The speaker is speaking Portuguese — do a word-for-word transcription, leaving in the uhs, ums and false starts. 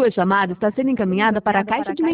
Sua chamada está sendo encaminhada para a caixa de